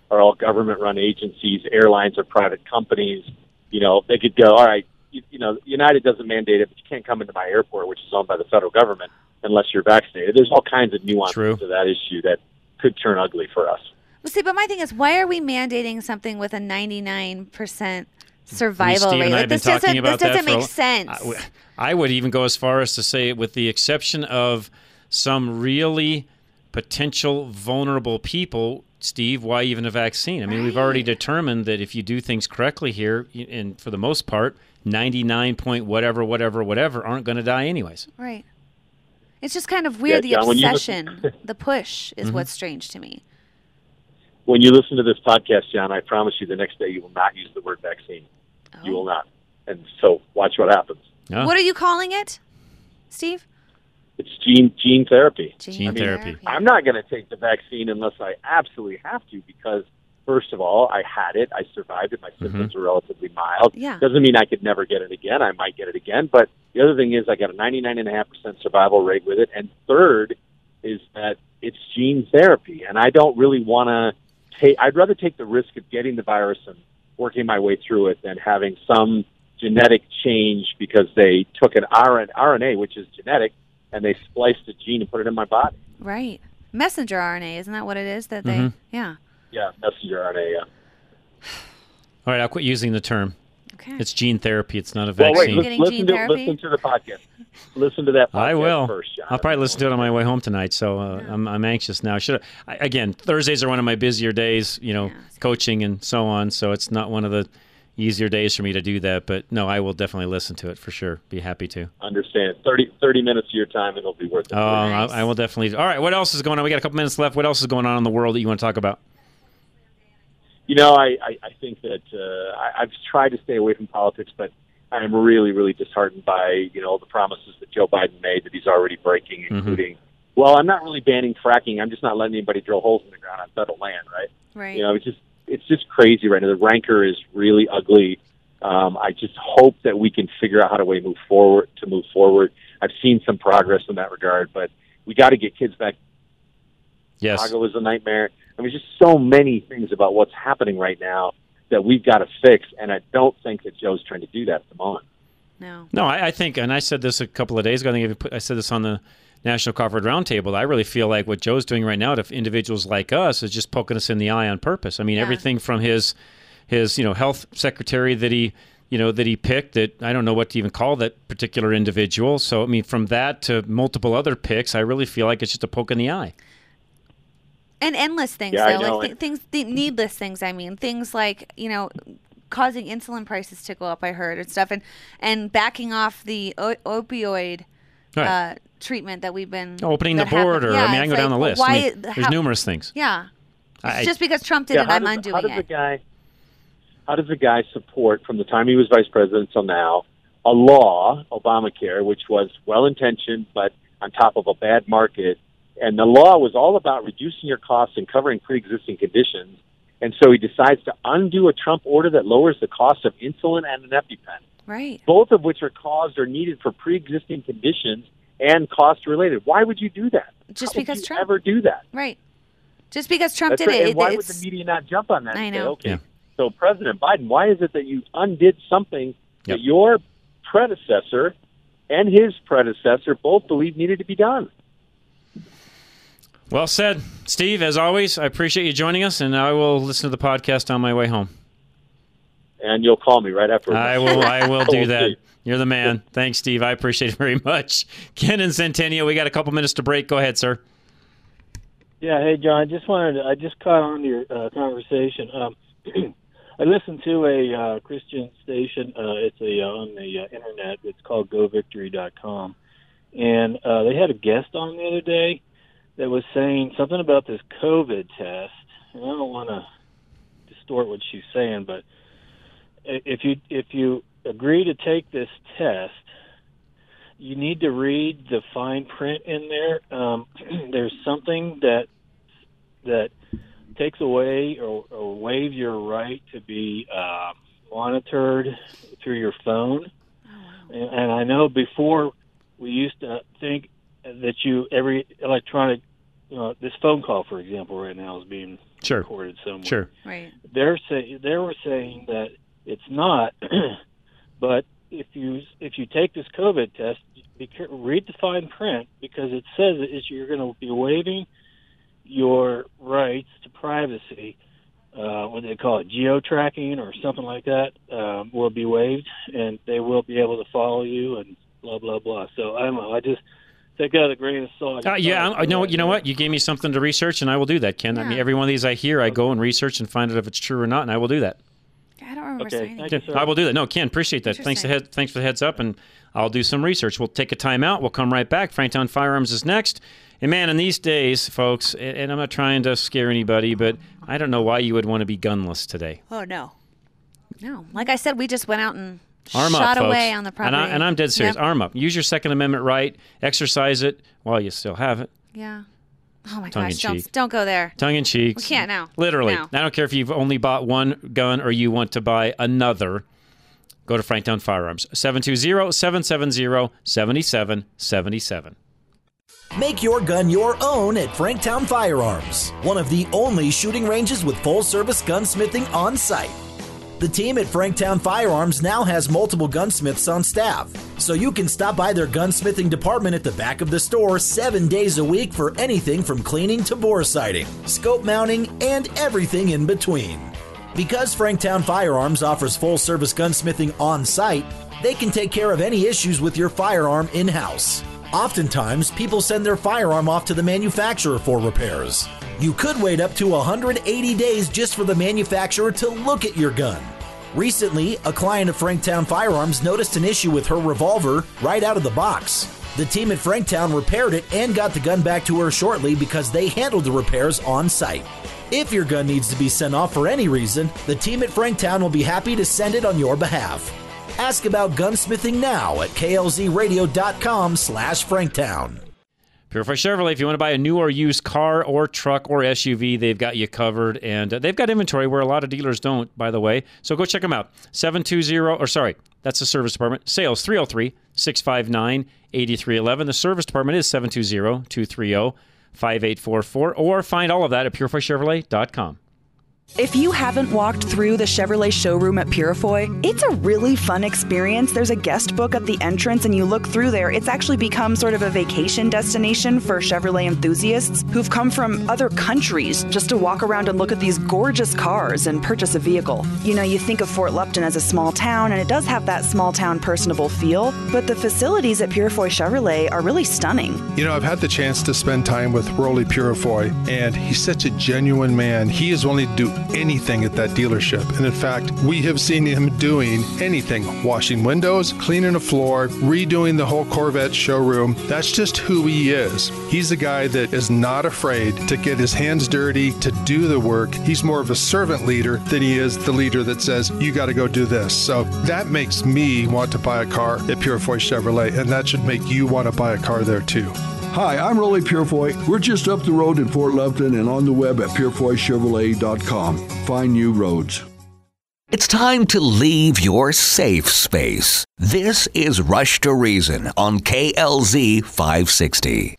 are all government-run agencies. Airlines are private companies. You know, they could go, all right, you know, United doesn't mandate it, but you can't come into my airport, which is owned by the federal government, unless you're vaccinated. There's all kinds of nuances to that issue that could turn ugly for us. Well, see, but my thing is, why are we mandating something with a 99% survival rate? Like, this doesn't make sense. I would even go as far as to say, with the exception of some really potential vulnerable people, Steve, why even a vaccine? I mean, we've already determined that if you do things correctly here, and for the most part, 99 point whatever aren't going to die anyways. Right. It's just kind of weird, John, the obsession, the push is what's strange to me. When you listen to this podcast, John, I promise you the next day you will not use the word vaccine. Oh. You will not. And so watch what happens. Oh. What are you calling it, Steve? It's gene therapy. Gene therapy. I'm not going to take the vaccine unless I absolutely have to because, first of all, I had it. I survived it. My symptoms were relatively mild. Yeah. Doesn't mean I could never get it again. I might get it again. But the other thing is I got a 99.5% survival rate with it. And third is that it's gene therapy. And I don't really want to take – I'd rather take the risk of getting the virus and working my way through it than having some genetic change because they took an RNA, which is genetic, and they spliced a gene and put it in my body. Right. Messenger RNA, isn't that what it is that they, yeah. Yeah, messenger RNA, yeah. All right, I'll quit using the term. Okay. It's gene therapy. It's not a Well, vaccine. wait, listen to the podcast. Listen to that podcast I will. first, John. I'll probably listen to it on my way home tonight, so I'm anxious now. Again, Thursdays are one of my busier days, coaching and so on, so it's not one of the easier days for me to do that. But, no, I will definitely listen to it for sure. Be happy to. Understand. 30 minutes of your time, and it'll be worth it. Oh, I will definitely. All right, what else is going on? We got a couple minutes left. What else is going on in the world that you want to talk about? I think that I've tried to stay away from politics, but I am really, really disheartened by, the promises that Joe Biden made that he's already breaking, including, well, I'm not really banning fracking. I'm just not letting anybody drill holes in the ground on federal land, right? Right. It's just crazy right now. The rancor is really ugly. I just hope that we can figure out how to move forward. I've seen some progress in that regard, but we got to get kids back. Yes. Chicago is a nightmare. I mean, just so many things about what's happening right now that we've got to fix, and I don't think that Joe's trying to do that at the moment. No, I think, and I said this a couple of days ago, I said this on the National Crawford Roundtable, I really feel like what Joe's doing right now to individuals like us is just poking us in the eye on purpose. I mean, everything from his health secretary that he picked, that I don't know what to even call that particular individual. So, I mean, from that to multiple other picks, I really feel like it's just a poke in the eye. And endless things, needless things. I mean, things like, causing insulin prices to go up, I heard, and stuff, and backing off the opioid treatment that we've been opening the border. I mean, I can go down the list. There's numerous things. Yeah, just because Trump did it, I'm undoing it. How does a guy support, from the time he was vice president till now, a law, Obamacare, which was well-intentioned but on top of a bad market? And the law was all about reducing your costs and covering pre-existing conditions. And so he decides to undo a Trump order that lowers the cost of insulin and an EpiPen. Right. Both of which are caused or needed for pre-existing conditions and cost-related. Why would you do that? Just How because would you Trump ever do that? Right. Just because Trump That's did right. it. And why would the media not jump on that? I and say, know. okay, so President Biden, why is it that you undid something that your predecessor and his predecessor both believed needed to be done? Well said. Steve, as always, I appreciate you joining us, and I will listen to the podcast on my way home. And you'll call me right after. I will do that. You're the man. Thanks, Steve. I appreciate it very much. Ken and Centennial, we got a couple minutes to break. Go ahead, sir. Yeah, hey, John, I just caught on to your conversation. I listened to a Christian station. It's on the internet. It's called GoVictory.com. And they had a guest on the other day that was saying something about this COVID test, and I don't want to distort what she's saying, but if you agree to take this test, you need to read the fine print in there. There's something that takes away or waives your right to be monitored through your phone. And I know before we used to think that every electronic this phone call, for example, right now is being recorded somewhere. Sure. Right. They were saying that it's not, but if you take this COVID test, read the fine print, because it says that you're going to be waiving your rights to privacy. What do they call it? Geo-tracking or something like that will be waived, and they will be able to follow you and blah, blah, blah. So I don't know. I just take that with a grain of salt. You know what? You gave me something to research, and I will do that, Ken. Yeah. I mean, every one of these I hear, I go and research and find out if it's true or not, and I will do that. I don't remember saying Thank you, sir. I will do that. No, Ken, appreciate that. Thanks for the heads up, and I'll do some research. We'll take a time out. We'll come right back. Franktown Firearms is next. And, man, in these days, folks, and I'm not trying to scare anybody, but I don't know why you would want to be gunless today. Oh, no. No. Like I said, we just went out and Arm shot up, away folks. on the property. And I'm dead serious. Yep. Arm up. Use your Second Amendment right. Exercise it while you still have it. Yeah. Oh, my Tongue gosh. in cheek. Don't go there. Tongue in cheek. We can't now. Literally. No. I don't care if you've only bought one gun or you want to buy another. Go to Franktown Firearms. 720-770-7777. Make your gun your own at Franktown Firearms, one of the only shooting ranges with full-service gunsmithing on site. The team at Franktown Firearms now has multiple gunsmiths on staff, so you can stop by their gunsmithing department at the back of the store 7 days a week for anything from cleaning to bore sighting, scope mounting, and everything in between. Because Franktown Firearms offers full-service gunsmithing on site, they can take care of any issues with your firearm in-house. Oftentimes, people send their firearm off to the manufacturer for repairs. You could wait up to 180 days just for the manufacturer to look at your gun. Recently, a client of Franktown Firearms noticed an issue with her revolver right out of the box. The team at Franktown repaired it and got the gun back to her shortly because they handled the repairs on site. If your gun needs to be sent off for any reason, the team at Franktown will be happy to send it on your behalf. Ask about gunsmithing now at klzradio.com/Franktown. Purify Chevrolet, if you want to buy a new or used car or truck or SUV, they've got you covered. And they've got inventory where a lot of dealers don't, by the way. So go check them out. That's the service department. Sales, 303-659-8311. The service department is 720-230-5844. Or find all of that at purifychevrolet.com. If you haven't walked through the Chevrolet showroom at Purifoy, it's a really fun experience. There's a guest book at the entrance, and you look through there. It's actually become sort of a vacation destination for Chevrolet enthusiasts who've come from other countries just to walk around and look at these gorgeous cars and purchase a vehicle. You know, you think of Fort Lupton as a small town, and it does have that small town personable feel, but the facilities at Purifoy Chevrolet are really stunning. You know, I've had the chance to spend time with Rolly Purifoy, and he's such a genuine man. He is willing to do anything at that dealership. And in fact, we have seen him doing anything, washing windows, cleaning a floor, redoing the whole Corvette showroom. That's just who he is. He's a guy that is not afraid to get his hands dirty, to do the work. He's more of a servant leader than he is the leader that says, you got to go do this. So that makes me want to buy a car at Purifoy Chevrolet, and that should make you want to buy a car there too. Hi, I'm Rolly Purifoy. We're just up the road in Fort Lupton and on the web at purifoychevrolet.com. Find new roads. It's time to leave your safe space. This is Rush to Reason on KLZ 560.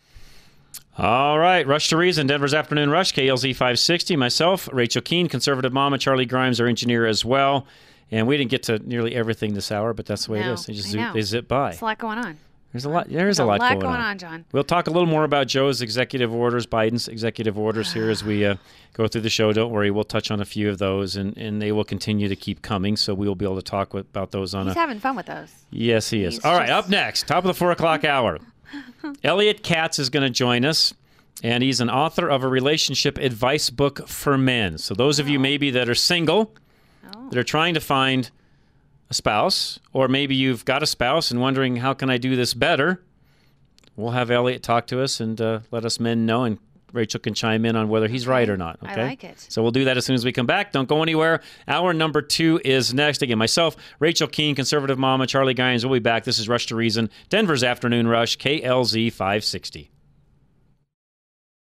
All right, Rush to Reason, Denver's Afternoon Rush, KLZ 560. Myself, Rachel Keene, conservative mama, Charlie Grimes, our engineer as well. And we didn't get to nearly everything this hour, but that's the way it is. They zip by. There's a lot going on. There's a lot going on, John. We'll talk a little more about Joe's executive orders, Biden's executive orders here as we go through the show. Don't worry, we'll touch on a few of those, and they will continue to keep coming, so we will be able to talk about those on He's having fun with those. Yes, he is. All right, up next, top of the 4 o'clock hour, Elliot Katz is going to join us, and he's an author of a relationship advice book for men. So those of you maybe that are single, that are trying to find a spouse, or maybe you've got a spouse and wondering, how can I do this better? We'll have Elliot talk to us and let us men know, and Rachel can chime in on whether he's right or not. Okay? I like it. So we'll do that as soon as we come back. Don't go anywhere. Hour number 2 is next. Again, myself, Rachel Keene, conservative mama, Charlie Gynes. We'll be back. This is Rush to Reason, Denver's Afternoon Rush, KLZ 560.